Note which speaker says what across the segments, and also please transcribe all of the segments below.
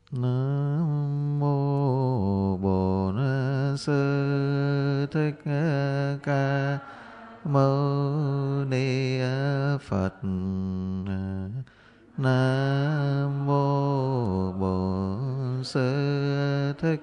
Speaker 1: Nam mô Bổn Sư Thích Ca Mâu Ni Phật. Nam mô Bổn Sư Thích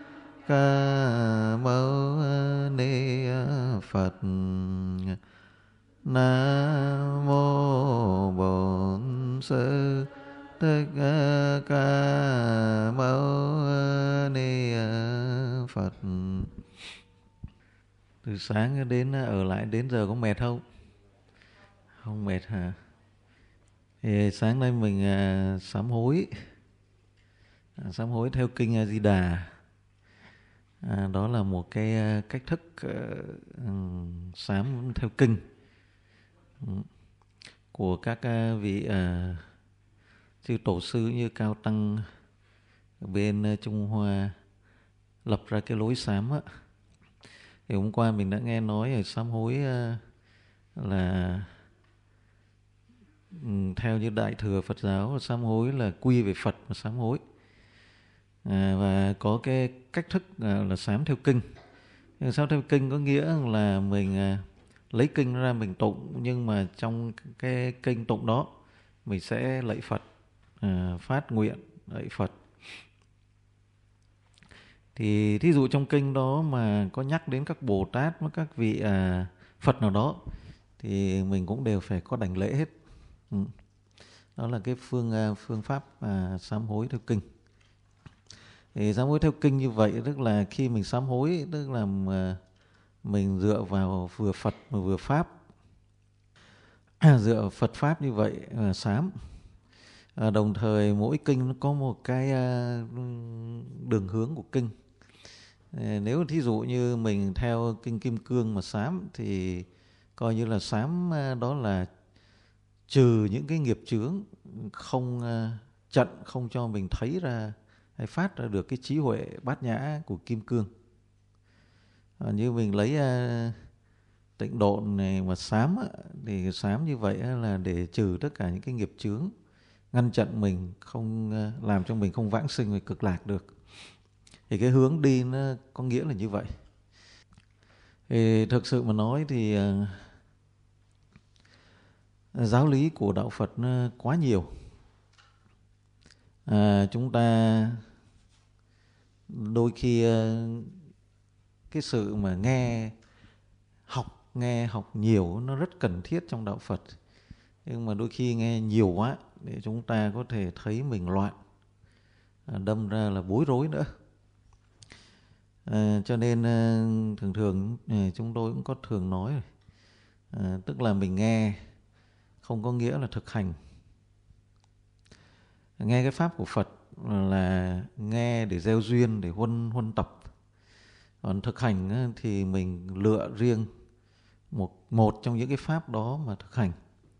Speaker 1: Ca Mâu Ni Phật. Nam mô Bổn Sư Thích Ca Mâu Ni Phật. Từ sáng đến ở lại đến giờ có mệt không? Không mệt hả? Thì sáng nay mình sám hối. Sám hối theo kinh A Di Đà. Đó là một cái cách thức sám theo kinh của các vị chư tổ sư như Cao Tăng ở bên Trung Hoa lập ra cái lối sám á. Thì hôm qua mình đã nghe nói ở sám hối là theo như Đại thừa Phật giáo, sám hối là quy về Phật mà sám hối. Và có cái cách thức là sám theo kinh. Sám theo kinh có nghĩa là mình lấy kinh ra mình tụng, nhưng mà trong cái kinh tụng đó mình sẽ lạy Phật, phát nguyện lạy Phật. Thì thí dụ trong kinh đó mà có nhắc đến các Bồ Tát với các vị Phật nào đó thì mình cũng đều phải có đảnh lễ hết. Đó là cái phương pháp sám hối theo kinh. Thì sám hối theo kinh như vậy tức là khi mình sám hối tức là mình dựa vào vừa Phật mà vừa Pháp. Dựa Phật Pháp như vậy sám. Đồng thời mỗi kinh nó có một cái đường hướng của kinh. Nếu thí dụ như mình theo kinh Kim Cương mà sám thì coi như là sám đó là trừ những cái nghiệp chướng, không chặn, không cho mình thấy ra hay phát ra được cái trí huệ bát nhã của Kim Cương. Như mình lấy tịnh độ này mà sám thì sám như vậy là để trừ tất cả những cái nghiệp chướng, ngăn chặn mình không làm cho mình không vãng sinh về cực lạc được. Thì cái hướng đi nó có nghĩa là như vậy. Thì thực sự mà nói thì giáo lý của đạo Phật nó quá nhiều. Chúng ta đôi khi cái sự mà nghe học nhiều nó rất cần thiết trong đạo Phật. Nhưng mà đôi khi nghe nhiều quá để chúng ta có thể thấy mình loạn, đâm ra là bối rối nữa. Cho nên thường chúng tôi cũng có thường nói tức là mình nghe không có nghĩa là thực hành. Nghe cái pháp của Phật là nghe để gieo duyên, để huân tập. Còn thực hành thì mình lựa riêng một trong những cái pháp đó mà thực hành.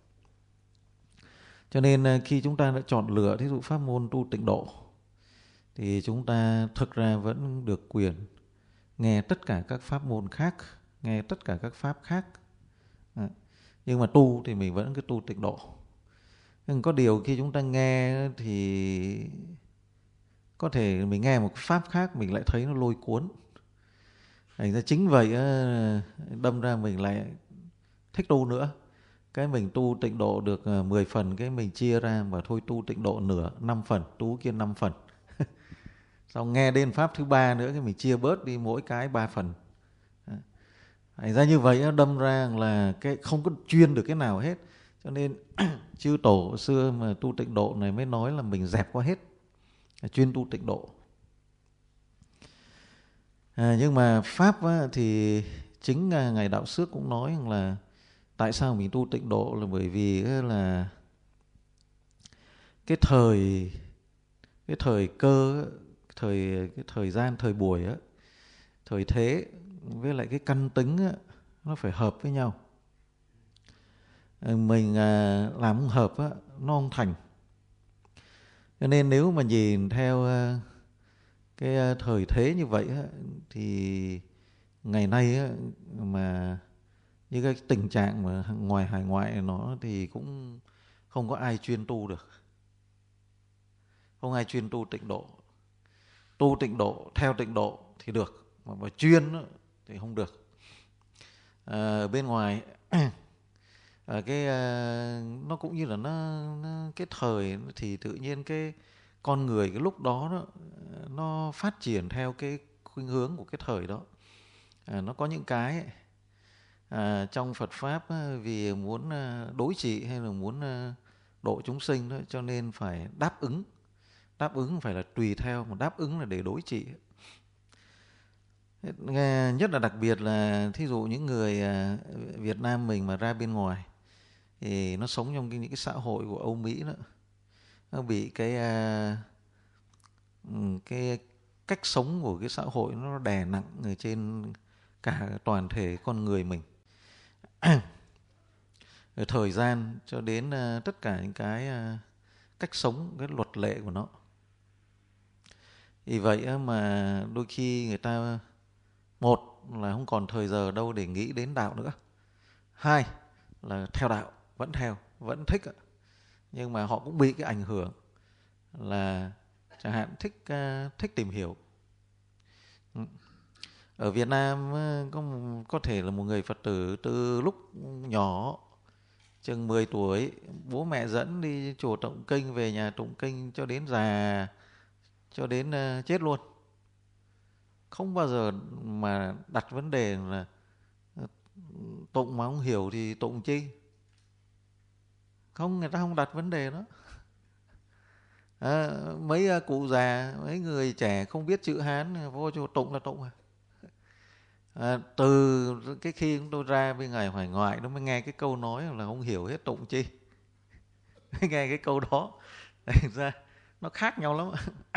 Speaker 1: Cho nên khi chúng ta đã chọn lựa thí dụ pháp môn tu tịnh độ thì chúng ta thực ra vẫn được quyền nghe tất cả các pháp môn khác, nghe tất cả các pháp khác. Nhưng mà tu thì mình vẫn cứ tu tịnh độ. Nhưng có điều khi chúng ta nghe thì có thể mình nghe một cái pháp khác mình lại thấy nó lôi cuốn. Thành ra chính vậy đâm ra mình lại thích tu nữa. Cái mình tu tịnh độ được 10 phần, cái mình chia ra và thôi tu tịnh độ nửa, 5 phần, tu kia 5 phần. Xong nghe đến pháp thứ 3 nữa, cái mình chia bớt đi mỗi cái 3 phần. Thành ra như vậy nó đâm ra là cái không có chuyên được cái nào hết. Cho nên chư tổ xưa mà tu tịnh độ này mới nói là mình dẹp qua hết, chuyên tu tịnh độ. Nhưng mà pháp thì chính Ngài Đạo Xước cũng nói là tại sao mình tu tịnh độ là bởi vì là cái thời cơ, cái thời gian, thời buổi, thời thế với lại cái căn tính nó phải hợp với nhau. Mình làm không hợp nó không thành. Cho nên nếu mà nhìn theo cái thời thế như vậy thì ngày nay mà như cái tình trạng mà ngoài hải ngoại nó thì cũng không có ai chuyên tu được. không ai chuyên tu tịnh độ. Tu tịnh độ theo tịnh độ thì được, mà chuyên thì không được. Bên ngoài nó cũng như là nó cái thời thì tự nhiên cái con người cái lúc đó nó phát triển theo cái khuynh hướng của cái thời đó. Nó có những cái trong Phật pháp vì muốn đối trị hay là muốn độ chúng sinh đó, cho nên phải đáp ứng. Đáp ứng không phải là tùy theo, mà đáp ứng là để đối trị. Nhất là đặc biệt là thí dụ những người Việt Nam mình mà ra bên ngoài thì nó sống trong những cái xã hội của Âu Mỹ đó, nó bị cái cách sống của cái xã hội nó đè nặng ở trên cả toàn thể con người mình. Thời gian cho đến tất cả những cái cách sống, cái luật lệ của nó. Vì vậy mà đôi khi người ta, một là không còn thời giờ đâu để nghĩ đến đạo nữa, hai là theo đạo, vẫn theo, vẫn thích, nhưng mà họ cũng bị cái ảnh hưởng là chẳng hạn thích tìm hiểu. Ở Việt Nam có thể là một người Phật tử từ lúc nhỏ chừng 10 tuổi, bố mẹ dẫn đi chùa tụng kinh, về nhà tụng kinh cho đến già, cho đến chết luôn. Không bao giờ mà đặt vấn đề là tụng mà không hiểu thì tụng chi. Không, người ta không đặt vấn đề đó. Mấy cụ già, mấy người trẻ không biết chữ Hán vô chùa tụng là tụng. Từ cái khi chúng tôi ra bên ngoài hải ngoại nó mới nghe cái câu nói là không hiểu hết tụng chi. Nghe cái câu đó thành ra nó khác nhau lắm.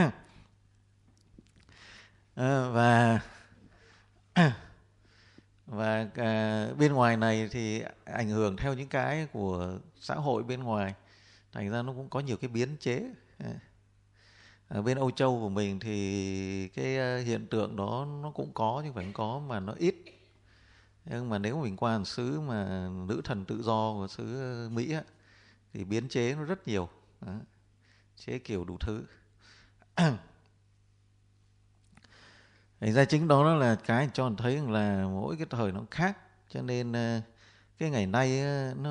Speaker 1: Và bên ngoài này thì ảnh hưởng theo những cái của xã hội bên ngoài, thành ra nó cũng có nhiều cái biến chế. Ở bên Âu Châu của mình thì cái hiện tượng đó nó cũng có, nhưng phải không có mà nó ít. Nhưng mà nếu mình qua một xứ mà nữ thần tự do của xứ Mỹ á, thì biến chế nó rất nhiều. Đó. Chế kiểu đủ thứ. Thành ra chính đó là cái cho mình thấy là mỗi cái thời nó khác. Cho nên cái ngày nay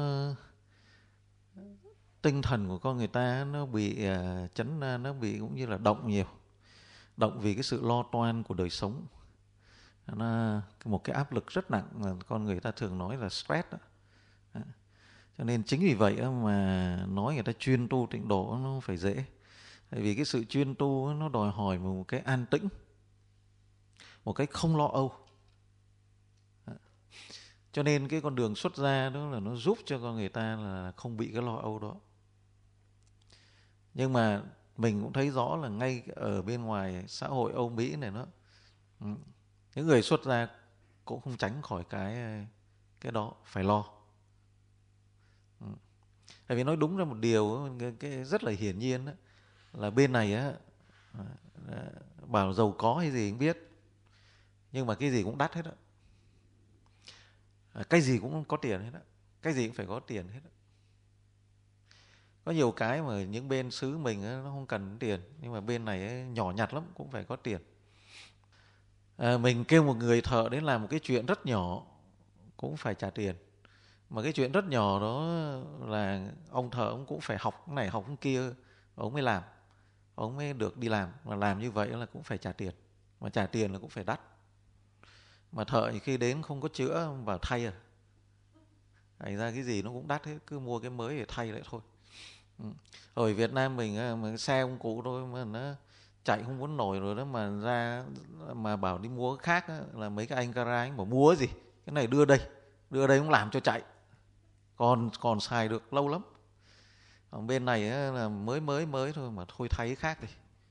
Speaker 1: tinh thần của con người ta nó bị nó bị cũng như là động nhiều. Động vì cái sự lo toan của đời sống. Nó một cái áp lực rất nặng mà con người ta thường nói là stress đó. Cho nên chính vì vậy mà nói người ta chuyên tu tịnh độ nó không phải dễ. Tại vì cái sự chuyên tu nó đòi hỏi một cái an tĩnh, một cái không lo âu. Cho nên cái con đường xuất gia đó là nó giúp cho con người ta là không bị cái lo âu đó. Nhưng mà mình cũng thấy rõ là ngay ở bên ngoài xã hội Âu Mỹ này nó, những người xuất gia cũng không tránh khỏi cái đó, phải lo. Tại vì nói đúng ra một điều cái rất là hiển nhiên đó, là bên này á, bảo giàu có hay gì không biết, nhưng mà cái gì cũng đắt hết á. Cái gì cũng có tiền hết á, cái gì cũng phải có tiền hết á. Có nhiều cái mà những bên xứ mình á, nó không cần tiền, nhưng mà bên này ấy, nhỏ nhặt lắm cũng phải có tiền. Mình kêu một người thợ đến làm một cái chuyện rất nhỏ cũng phải trả tiền. Mà cái chuyện rất nhỏ đó là ông thợ ông cũng phải học cái này học cái kia, ông mới làm, ông mới được đi làm. Mà làm như vậy là cũng phải trả tiền, mà trả tiền là cũng phải đắt. Mà thợ thì khi đến không có chữa vào thay à, thành ra cái gì nó cũng đắt hết, cứ mua cái mới để thay lại thôi. Ở Việt Nam mình mà xe ông cụ thôi mà nó chạy không muốn nổi rồi đó, mà ra mà bảo đi mua cái khác á, là mấy cái anh gara anh bảo mua gì, cái này đưa đây cũng làm cho chạy, còn xài được lâu lắm. Ở bên này á, là mới thôi mà thôi thay cái khác đi.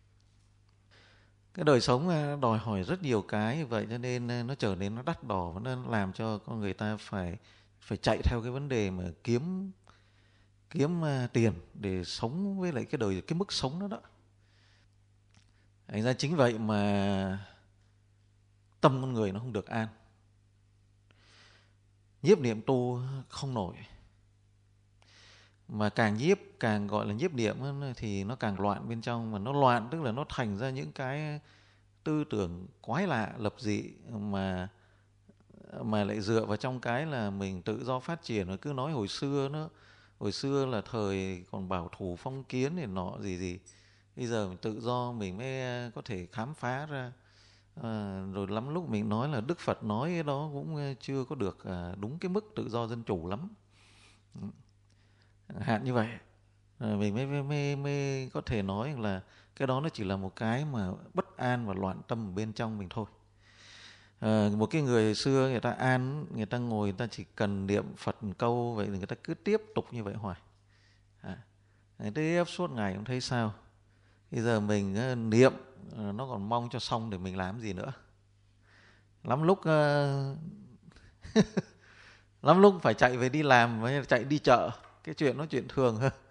Speaker 1: Cái đời sống đòi hỏi rất nhiều cái như vậy, cho nên nó trở nên nó đắt đỏ, và nó làm cho con người ta phải chạy theo cái vấn đề mà kiếm tiền để sống với lại cái mức sống đó đó. Thành ra chính vậy mà tâm con người nó không được an, nhiếp niệm tu không nổi. Mà càng nhiếp, càng gọi là nhiếp niệm thì nó càng loạn bên trong. Mà nó loạn tức là nó thành ra những cái tư tưởng quái lạ, lập dị, mà lại dựa vào trong cái là mình tự do phát triển. Rồi cứ nói hồi xưa là thời còn bảo thủ phong kiến thì nọ gì gì, bây giờ mình tự do mình mới có thể khám phá ra. Rồi lắm lúc mình nói là Đức Phật nói cái đó cũng chưa có được đúng cái mức tự do dân chủ lắm, hạn như vậy. Mình mới có thể nói là cái đó nó chỉ là một cái mà bất an và loạn tâm ở bên trong mình thôi. Một cái người xưa người ta an, người ta ngồi, người ta chỉ cần niệm Phật một câu vậy, người ta cứ tiếp tục như vậy hoài, người tiếp suốt ngày cũng thấy sao. Bây giờ mình niệm nó còn mong cho xong để mình làm gì nữa. Lắm lúc lắm lúc phải chạy về đi làm, chạy đi chợ, cái chuyện nó chuyện thường hơn.